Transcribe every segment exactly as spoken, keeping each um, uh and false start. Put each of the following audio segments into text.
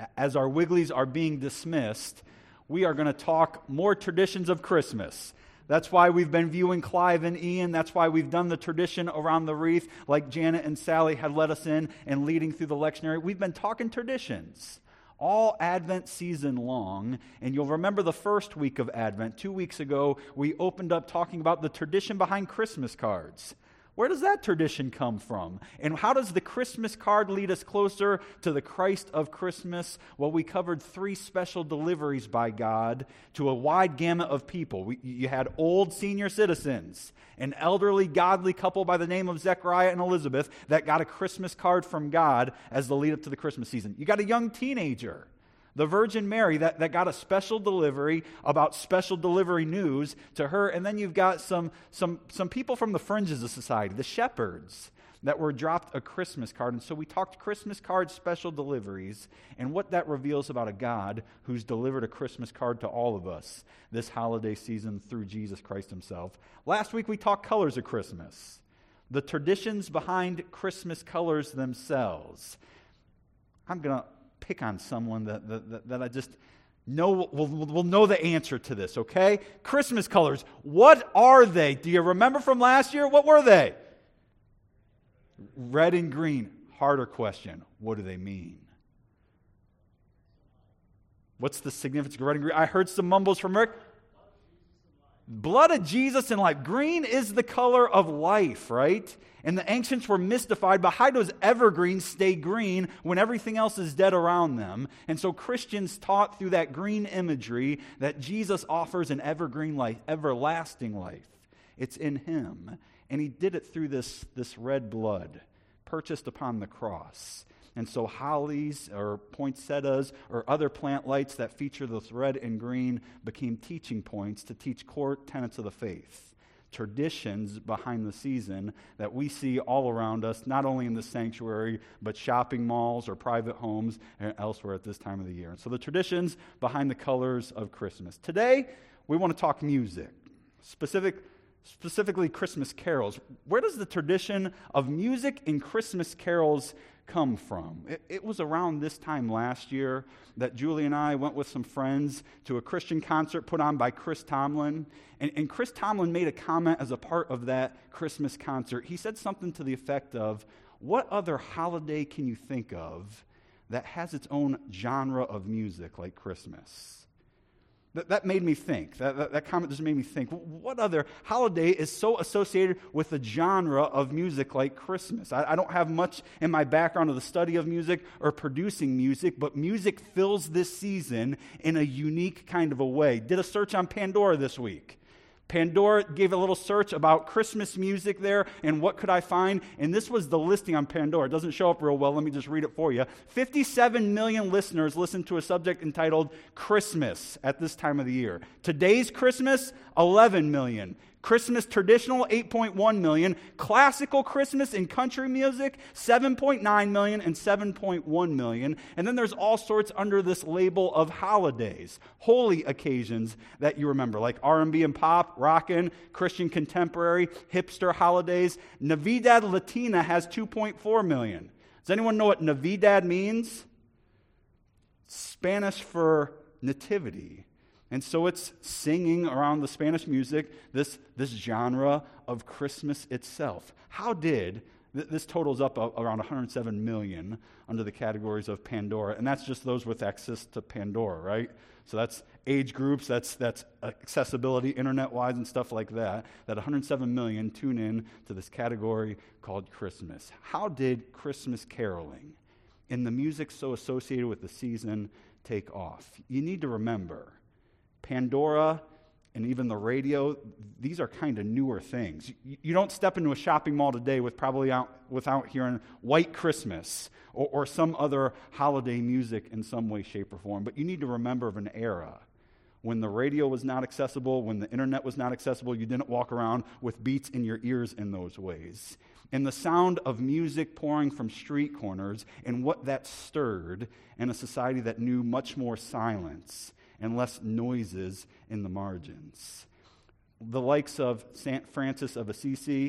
as our Wigglies are being dismissed, we are going to talk more traditions of Christmas. That's why we've been viewing Clive and Ian. That's why we've done the tradition around the wreath, like Janet and Sally had led us in and leading through the lectionary. We've been talking traditions all Advent season long. And you'll remember the first week of Advent. Two weeks ago, we opened up talking about the tradition behind Christmas cards. Where does that tradition come from? And how does the Christmas card lead us closer to the Christ of Christmas? Well, we covered three special deliveries by God to a wide gamut of people. We, you had old senior citizens, an elderly godly couple by the name of Zechariah and Elizabeth that got a Christmas card from God as the lead up to the Christmas season. You got a young teenager, the Virgin Mary, that, that got a special delivery about special delivery news to her. And then you've got some, some, some people from the fringes of society, the shepherds, that were dropped a Christmas card. And so we talked Christmas card special deliveries and what that reveals about a God who's delivered a Christmas card to all of us this holiday season through Jesus Christ himself. Last week we talked colors of Christmas, the traditions behind Christmas colors themselves. I'm going to pick on someone that, that, that I just know will, will know the answer to this, okay? Christmas colors, what are they? Do you remember from last year? What were they? Red and green. Harder question. What do they mean? What's the significance of red and green? I heard some mumbles from Rick. Blood of Jesus and life. Green is the color of life, right? And the ancients were mystified by how does evergreens stay green when everything else is dead around them? And so Christians taught through that green imagery that Jesus offers an evergreen life, everlasting life. It's in him. And he did it through this, this red blood purchased upon the cross. And so hollies or poinsettias or other plant lights that feature this red and green became teaching points to teach core tenets of the faith, traditions behind the season that we see all around us, not only in the sanctuary, but shopping malls or private homes and elsewhere at this time of the year. And so the traditions behind the colors of Christmas. Today, we want to talk music, specific specifically Christmas carols. Where does the tradition of music and Christmas carols come from? It, it was around this time last year that Julie and I went with some friends to a Christian concert put on by Chris Tomlin. And, and Chris Tomlin made a comment as a part of that Christmas concert. He said something to the effect of, what other holiday can you think of that has its own genre of music like Christmas? That, that made me think. That, that, that comment just made me think, what other holiday is so associated with a genre of music like Christmas? I, I don't have much in my background of the study of music or producing music, but music fills this season in a unique kind of a way. Did a search on Pandora this week. Pandora gave a little search about Christmas music there, and what could I find? And this was the listing on Pandora. It doesn't show up real well. Let me just read it for you. fifty-seven million listeners listen to a subject entitled Christmas at this time of the year. Today's Christmas, eleven million. Christmas traditional, eight point one million. Classical Christmas and country music, seven point nine million and seven point one million. And then there's all sorts under this label of holidays, holy occasions that you remember, like R and B and pop, rockin', Christian contemporary, hipster holidays. Navidad Latina has two point four million. Does anyone know what Navidad means? Spanish for nativity. And so it's singing around the Spanish music, this, this genre of Christmas itself. How did, th- this totals up a, around one hundred seven million under the categories of Pandora, and that's just those with access to Pandora, right? So that's age groups, that's that's accessibility, internet-wise and stuff like that, that one hundred seven million tune in to this category called Christmas. How did Christmas caroling and the music so associated with the season take off? You need to remember, Pandora and even the radio, these are kind of newer things. You, you don't step into a shopping mall today with probably out, without hearing White Christmas or, or some other holiday music in some way, shape, or form. But you need to remember of an era when the radio was not accessible, when the internet was not accessible. You didn't walk around with beats in your ears in those ways. And the sound of music pouring from street corners and what that stirred in a society that knew much more silence and less noises in the margins. The likes of Saint Francis of Assisi,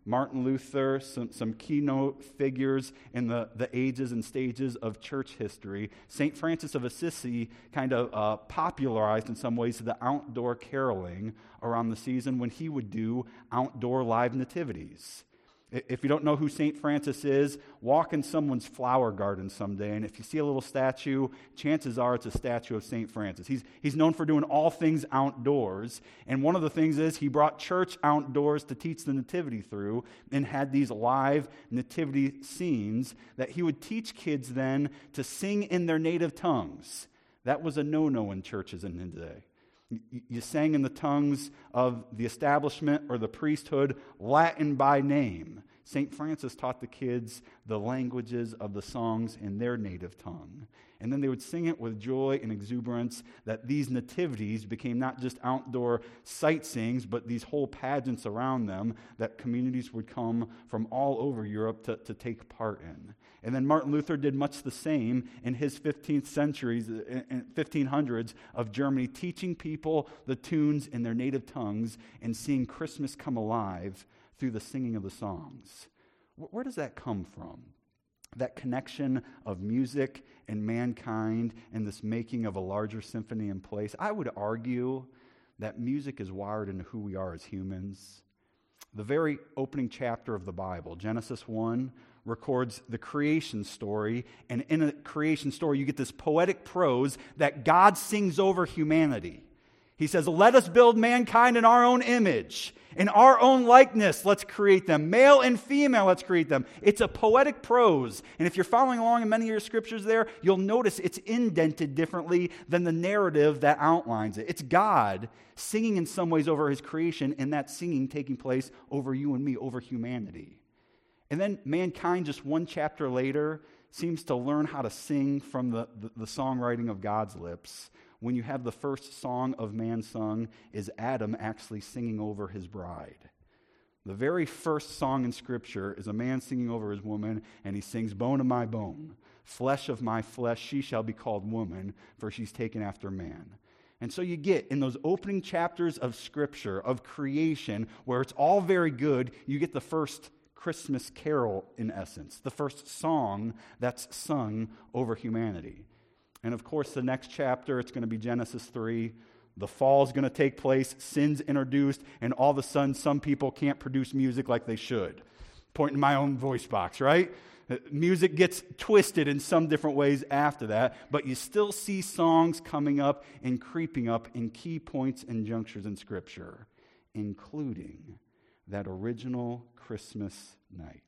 Martin Luther, some, some keynote figures in the, the ages and stages of church history. Saint Francis of Assisi kind of uh, popularized in some ways the outdoor caroling around the season when he would do outdoor live nativities. If you don't know who Saint Francis is, walk in someone's flower garden someday, and if you see a little statue, chances are it's a statue of Saint Francis. He's, he's known for doing all things outdoors, and one of the things is he brought church outdoors to teach the nativity through and had these live nativity scenes that he would teach kids then to sing in their native tongues. That was a no-no in churches in the day. You sang in the tongues of the establishment or the priesthood, Latin by name. Saint Francis taught the kids the languages of the songs in their native tongue. And then they would sing it with joy and exuberance that these nativities became not just outdoor sightseeings, but these whole pageants around them that communities would come from all over Europe to, to take part in. And then Martin Luther did much the same in his fifteenth centuries, fifteen hundreds of Germany, teaching people the tunes in their native tongues and seeing Christmas come alive through the singing of the songs. Where does that come from? That connection of music and mankind and this making of a larger symphony in place? I would argue that music is wired into who we are as humans. The very opening chapter of the Bible, Genesis one, records the creation story, and in a creation story you get this poetic prose that God sings over humanity. He says, let us build mankind in our own image, in our own likeness, let's create them. Male and female, let's create them. It's a poetic prose, and if you're following along in many of your scriptures there, you'll notice it's indented differently than the narrative that outlines it. It's God singing in some ways over his creation, and that singing taking place over you and me, over humanity. And then mankind, just one chapter later, seems to learn how to sing from the, the, the songwriting of God's lips. When you have the first song of man sung is Adam actually singing over his bride. The very first song in Scripture is a man singing over his woman, and he sings, bone of my bone, flesh of my flesh, she shall be called woman, for she's taken after man. And so you get, in those opening chapters of Scripture, of creation, where it's all very good, you get the first Christmas carol, in essence, the first song that's sung over humanity. And of course, the next chapter, it's going to be Genesis three. The fall is going to take place, sin's introduced, and all of a sudden, some people can't produce music like they should. Point in my own voice box, right? Music gets twisted in some different ways after that, but you still see songs coming up and creeping up in key points and junctures in Scripture, including that original Christmas night,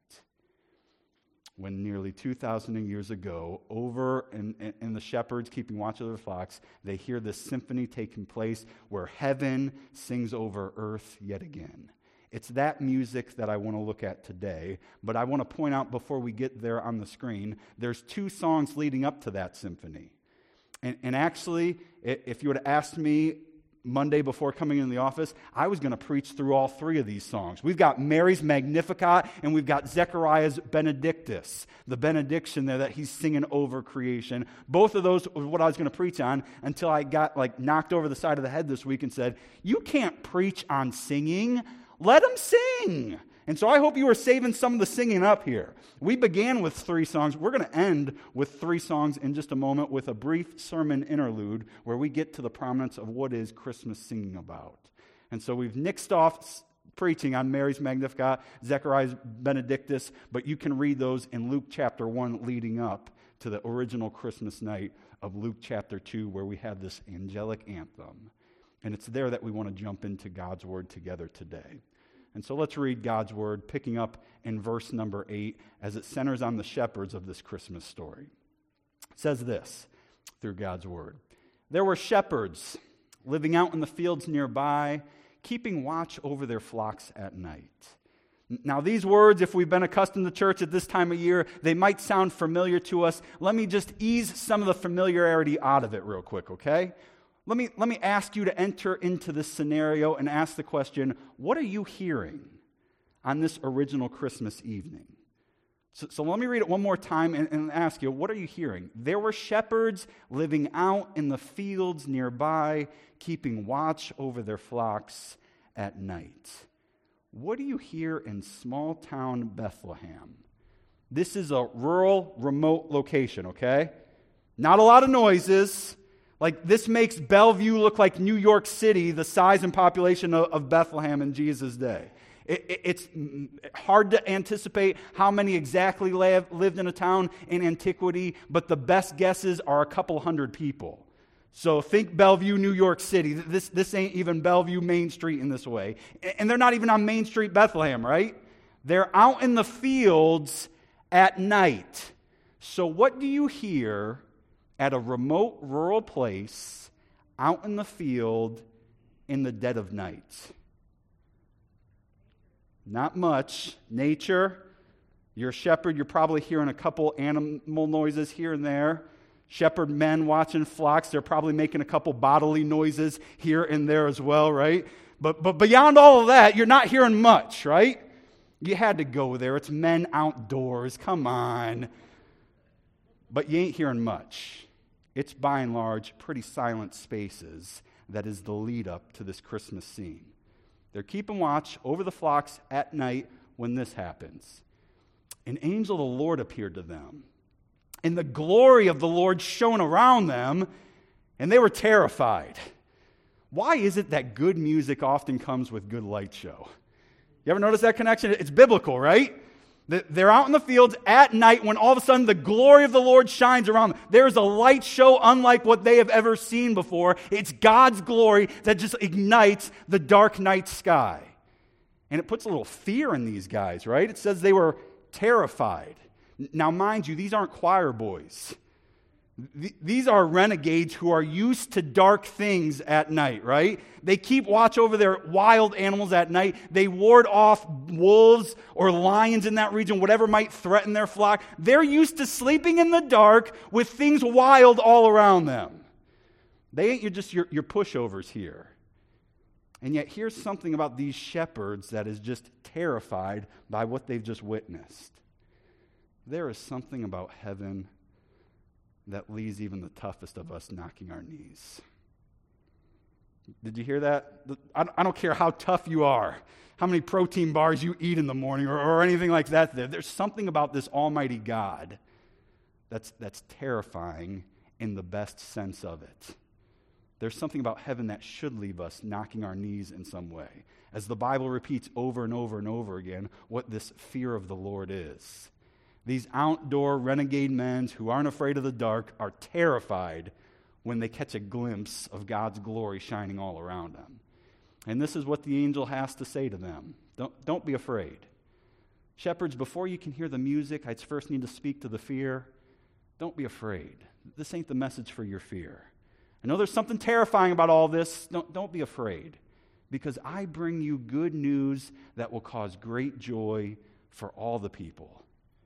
when nearly two thousand years ago, over in, in, in the shepherds keeping watch of their flocks, they hear this symphony taking place where heaven sings over earth yet again. It's that music that I want to look at today, but I want to point out before we get there on the screen, there's two songs leading up to that symphony. And, and actually, if you would have asked me Monday before coming in the office, I was going to preach through all three of these songs. We've got Mary's Magnificat, and we've got Zechariah's Benedictus, the benediction there that he's singing over creation. Both of those were what I was going to preach on until I got like knocked over the side of the head this week and said, you can't preach on singing. Let them sing. And so I hope you are saving some of the singing up here. We began with three songs. We're going to end with three songs in just a moment with a brief sermon interlude where we get to the prominence of what is Christmas singing about. And so we've nixed off preaching on Mary's Magnificat, Zechariah's Benedictus, but you can read those in Luke chapter one leading up to the original Christmas night of Luke chapter two where we have this angelic anthem. And it's there that we want to jump into God's Word together today. And so let's read God's Word, picking up in verse number eight as it centers on the shepherds of this Christmas story. It says this through God's Word. There were shepherds living out in the fields nearby, keeping watch over their flocks at night. Now these words, if we've been accustomed to church at this time of year, they might sound familiar to us. Let me just ease some of the familiarity out of it real quick, okay? Let me, let me ask you to enter into this scenario and ask the question, what are you hearing on this original Christmas evening? So, so let me read it one more time and, and ask you, what are you hearing? There were shepherds living out in the fields nearby, keeping watch over their flocks at night. what do you hear in small town Bethlehem? This is a rural, remote location, okay? Not a lot of noises. Like, this makes Bellevue look like New York City, the size and population of, of Bethlehem in Jesus' day. It, it, it's hard to anticipate how many exactly live, lived in a town in antiquity, but the best guesses are a couple hundred people. So think Bellevue, New York City. This, this ain't even Bellevue Main Street in this way. And they're not even on Main Street, Bethlehem, right? They're out in the fields at night. So what do you hear at a remote rural place out in the field in the dead of night? Not much. Nature. You're a shepherd. You're probably hearing a couple animal noises here and there. Shepherd men watching flocks. They're probably making a couple bodily noises here and there as well, right? But but beyond all of that, you're not hearing much, right? You had to go there. It's men outdoors. Come on. But you ain't hearing much. It's by and large pretty silent spaces that is the lead up to this Christmas scene. They're keeping watch over the flocks at night when this happens. An angel of the Lord appeared to them, and the glory of the Lord shone around them, and they were terrified. Why is it that good music often comes with good light show? You ever notice that connection? It's biblical, right? They're out in the fields at night when all of a sudden the glory of the Lord shines around them. There's a light show unlike what they have ever seen before. It's God's glory that just ignites the dark night sky. And it puts a little fear in these guys, right? It says they were terrified. Now, mind you, these aren't choir boys. These are renegades who are used to dark things at night, right? They keep watch over their wild animals at night. They ward off wolves or lions in that region, whatever might threaten their flock. They're used to sleeping in the dark with things wild all around them. They ain't just your, your pushovers here. And yet here's something about these shepherds that is just terrified by what they've just witnessed. There is something about heaven that leaves even the toughest of us knocking our knees. Did you hear that? I don't care how tough you are, how many protein bars you eat in the morning or, or anything like that. There's something about this almighty God that's, that's terrifying in the best sense of it. There's something about heaven that should leave us knocking our knees in some way. As the Bible repeats over and over and over again what this fear of the Lord is. These outdoor renegade men who aren't afraid of the dark are terrified when they catch a glimpse of God's glory shining all around them. And this is what the angel has to say to them. Don't, don't be afraid. Shepherds, before you can hear the music, I first need to speak to the fear. Don't be afraid. This ain't the message for your fear. I know there's something terrifying about all this. Don't, don't be afraid. Because I bring you good news that will cause great joy for all the people.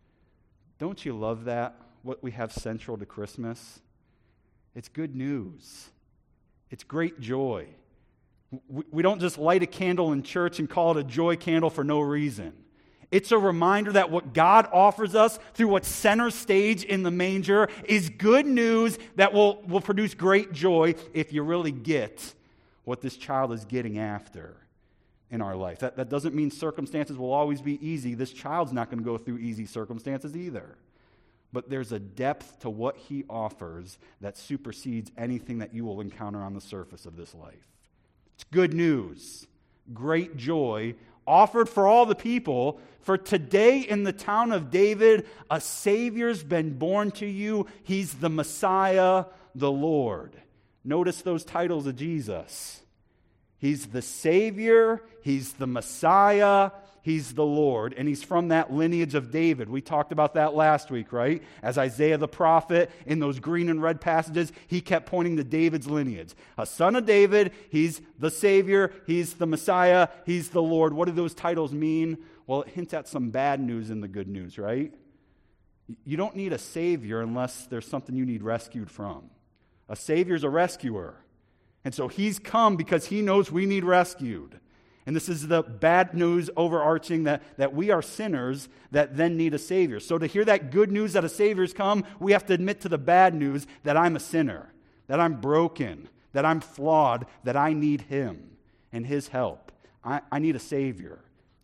Don't you love that, what we have central to Christmas? It's good news. It's great joy. We, we don't just light a candle in church and call it a joy candle for no reason. It's a reminder that what God offers us through what's center stage in the manger is good news that will, will produce great joy if you really get what this child is getting after in our life. That, that doesn't mean circumstances will always be easy. This child's not going to go through easy circumstances either. But there's a depth to what he offers that supersedes anything that you will encounter on the surface of this life. It's good news, great joy, offered for all the people. For today in the town of David, a Savior's been born to you. He's the Messiah, the Lord. Notice those titles of Jesus. He's the Savior, He's the Messiah, He's the Lord, and He's from that lineage of David. We talked about that last week, right? As Isaiah the prophet, in those green and red passages, he kept pointing to David's lineage. A son of David, He's the Savior, He's the Messiah, He's the Lord. What do those titles mean? Well, it hints at some bad news in the good news, right? You don't need a Savior unless there's something you need rescued from. A Savior's a rescuer. And so He's come because He knows we need rescued. And this is the bad news overarching that, that we are sinners that then need a Savior. So to hear that good news that a Savior's come, we have to admit to the bad news that I'm a sinner, that I'm broken, that I'm flawed, that I need Him and His help. I, I need a Savior.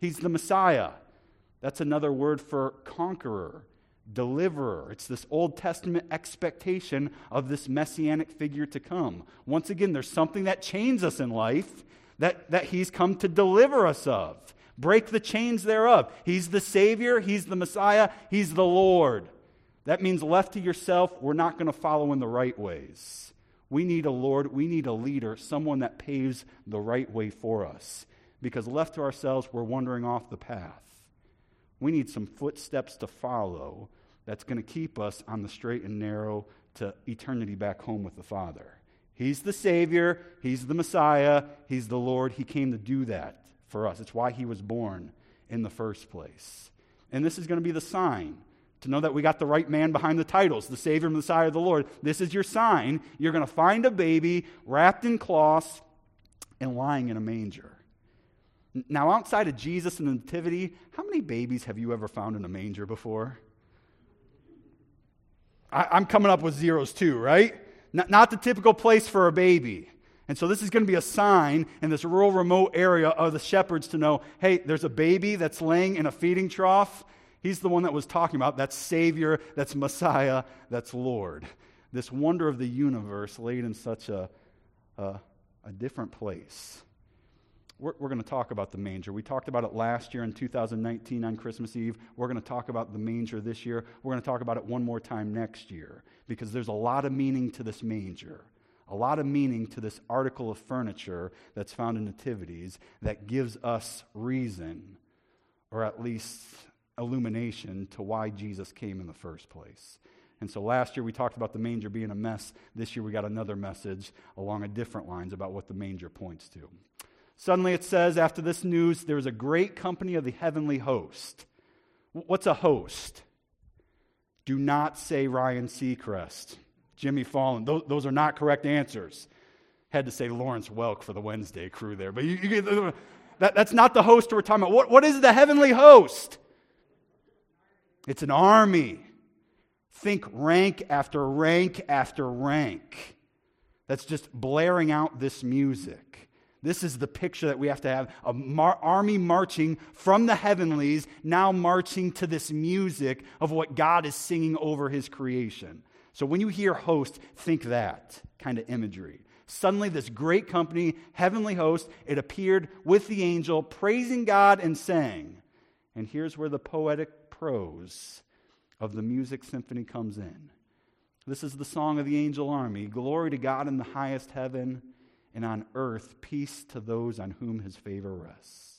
He's the Messiah. That's another word for conqueror, deliverer. It's this Old Testament expectation of this messianic figure to come. Once again, there's something that chains us in life that, that he's come to deliver us of. Break the chains thereof. He's the Savior. He's the Messiah. He's the Lord. That means left to yourself, we're not going to follow in the right ways. We need a Lord. We need a leader, someone that paves the right way for us. Because left to ourselves, we're wandering off the path. We need some footsteps to follow that's going to keep us on the straight and narrow to eternity back home with the Father. He's the Savior. He's the Messiah. He's the Lord. He came to do that for us. It's why he was born in the first place. And this is going to be the sign to know that we got the right man behind the titles, the Savior, Messiah, the Lord. This is your sign. You're going to find a baby wrapped in cloths and lying in a manger. Now, outside of Jesus and the Nativity, how many babies have you ever found in a manger before? I, I'm coming up with zeros too, right? Not, not the typical place for a baby. And so this is going to be a sign in this rural, remote area of the shepherds to know, hey, there's a baby that's laying in a feeding trough. He's the one that was talking about. That's Savior, that's Messiah, that's Lord. This wonder of the universe laid in such a, a, a different place. We're, we're going to talk about the manger. We talked about it last year in two thousand nineteen on Christmas Eve. We're going to talk about the manger this year. We're going to talk about it one more time next year because there's a lot of meaning to this manger, a lot of meaning to this article of furniture that's found in Nativities that gives us reason, or at least illumination, to why Jesus came in the first place. And so last year we talked about the manger being a mess. This year we got another message along a different lines about what the manger points to. Suddenly it says, after this news, there was a great company of the heavenly host. What's a host? Do not say Ryan Seacrest, Jimmy Fallon. Those, those are not correct answers. Had to say Lawrence Welk for the Wednesday crew there. But you, you get, that, that's not the host we're talking about. What, what is the heavenly host? It's an army. Think rank after rank after rank. That's just blaring out this music. This is the picture that we have to have, a mar- army marching from the heavenlies, now marching to this music of what God is singing over his creation. So when you hear host, think that kind of imagery. Suddenly this great company, heavenly host, it appeared with the angel, praising God and saying, and here's where the poetic prose of the music symphony comes in. This is the song of the angel army. Glory to God in the highest heaven, and on earth, peace to those on whom his favor rests.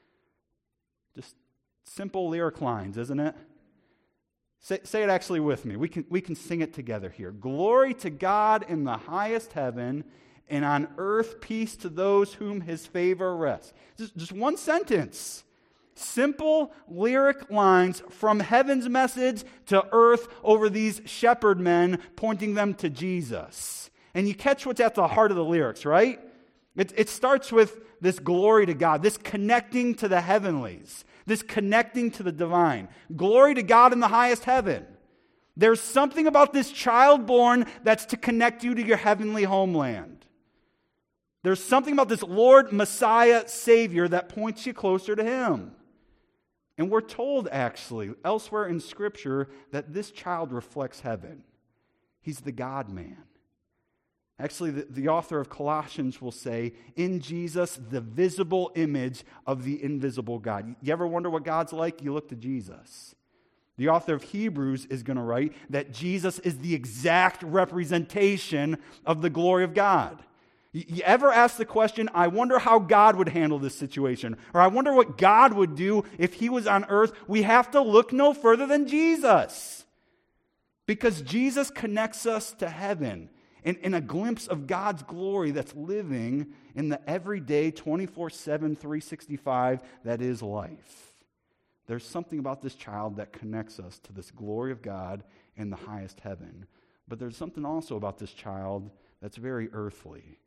Just simple lyric lines, isn't it? Say, say it actually with me. We can, we can sing it together here. Glory to God in the highest heaven, and on earth, peace to those whom his favor rests. Just, just one sentence. Simple lyric lines from heaven's message to earth over these shepherd men, pointing them to Jesus. And you catch what's at the heart of the lyrics, right? It, it starts with this glory to God, this connecting to the heavenlies, this connecting to the divine. Glory to God in the highest heaven. There's something about this child born that's to connect you to your heavenly homeland. There's something about this Lord, Messiah, Savior that points you closer to him. And we're told, actually, elsewhere in Scripture, that this child reflects heaven. He's the God-man. Actually, the, the author of Colossians will say, in Jesus, the visible image of the invisible God. You ever wonder what God's like? You look to Jesus. The author of Hebrews is going to write that Jesus is the exact representation of the glory of God. You, you ever ask the question, I wonder how God would handle this situation, or I wonder what God would do if he was on earth? We have to look no further than Jesus. Because Jesus connects us to heaven. In, in a glimpse of God's glory that's living in the everyday twenty-four seven, three sixty-five that is life. There's something about this child that connects us to this glory of God in the highest heaven. But there's something also about this child that's very earthly.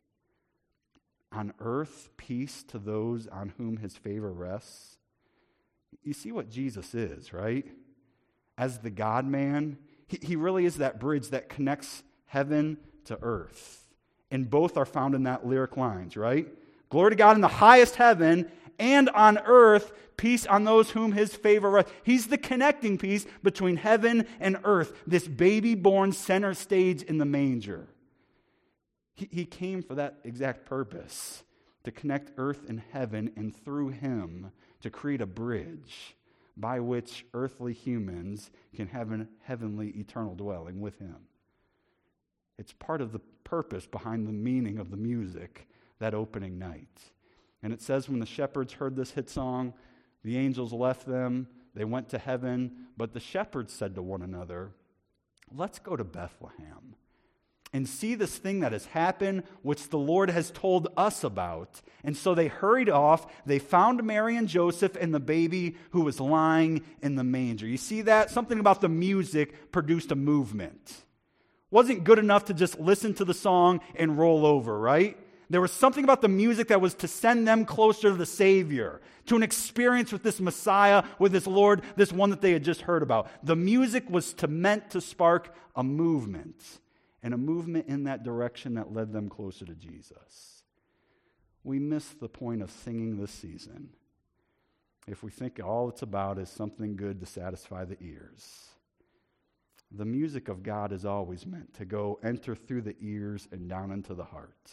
On earth, peace to those on whom his favor rests. You see what Jesus is, right? As the God-man, he, he really is that bridge that connects heaven to earth. And both are found in that lyric lines, right? Glory to God in the highest heaven, and on earth, peace on those whom his favor rests. He's the connecting piece between heaven and earth, this baby born center stage in the manger. He, he came for that exact purpose, to connect earth and heaven, and through him to create a bridge by which earthly humans can have a heavenly eternal dwelling with him. It's part of the purpose behind the meaning of the music that opening night. And it says when the shepherds heard this hit song, the angels left them, they went to heaven, but the shepherds said to one another, let's go to Bethlehem and see this thing that has happened, which the Lord has told us about. And so they hurried off. They found Mary and Joseph and the baby who was lying in the manger. You see that? Something about the music produced a movement. Wasn't good enough to just listen to the song and roll over, right? There was something about the music that was to send them closer to the Savior, to an experience with this Messiah, with this Lord, this one that they had just heard about. The music was to meant to spark a movement, and a movement in that direction that led them closer to Jesus. We miss the point of singing this season if we think all it's about is something good to satisfy the ears. The music of God is always meant to go enter through the ears and down into the heart.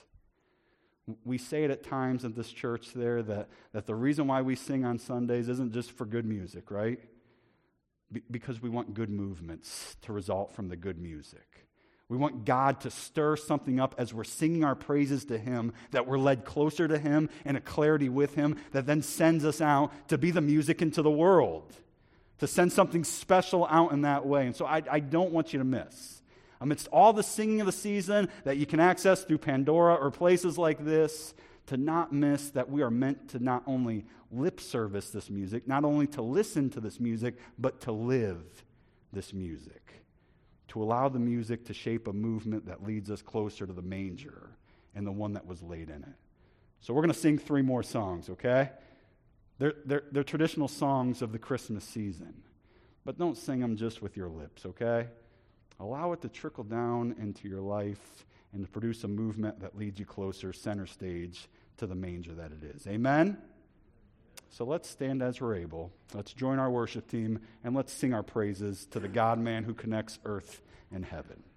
We say it at times at this church there that, that the reason why we sing on Sundays isn't just for good music, right? Be- because we want good movements to result from the good music. We want God to stir something up as we're singing our praises to him, that we're led closer to him and a clarity with him that then sends us out to be the music into the world, to send something special out in that way. And so I, I don't want you to miss, amidst all the singing of the season that you can access through Pandora or places like this, to not miss that we are meant to not only lip service this music, not only to listen to this music, but to live this music. To allow the music to shape a movement that leads us closer to the manger and the one that was laid in it. So we're going to sing three more songs, okay? They're, they're, they're traditional songs of the Christmas season. But don't sing them just with your lips, okay? Allow it to trickle down into your life and to produce a movement that leads you closer, center stage, to the manger that it is. Amen? So let's stand as we're able. Let's join our worship team, and let's sing our praises to the God-man who connects earth and heaven.